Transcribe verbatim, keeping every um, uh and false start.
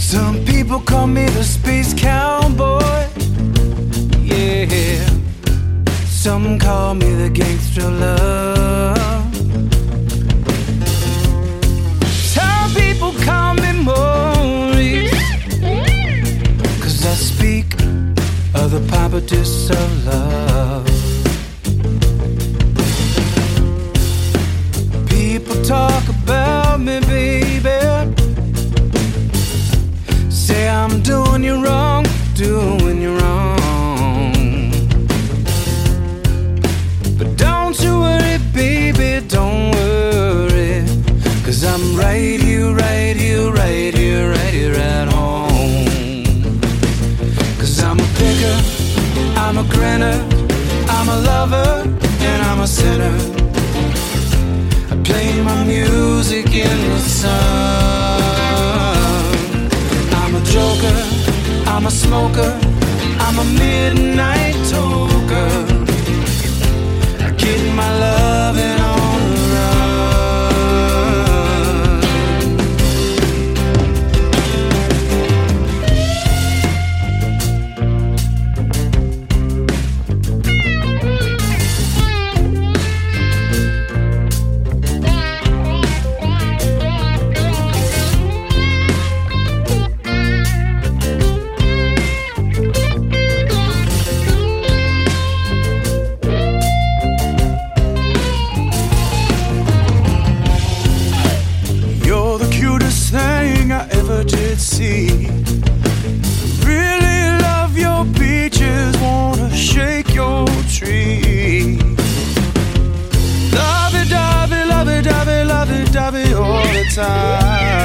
Some people call me the space cowboy, yeah. Some call me the gangster of love. Some people call me Maurice, 'cause I speak of the poverty of love. People talk about me, baby, say I'm doing you wrong, doing you wrong. But don't you worry, baby, don't worry, 'cause I'm right here, right here, right here, right here at home. 'Cause I'm a picker, I'm a grinner, I'm a lover, and I'm a sinner. I play my music in the sun. I'm a joker, I'm a smoker, I'm a midnight toker. I get my loving on the run. Thing I ever did see. Really love your peaches, wanna shake your tree. Lovey-dovey, lovey-dovey, lovey-dovey all the time.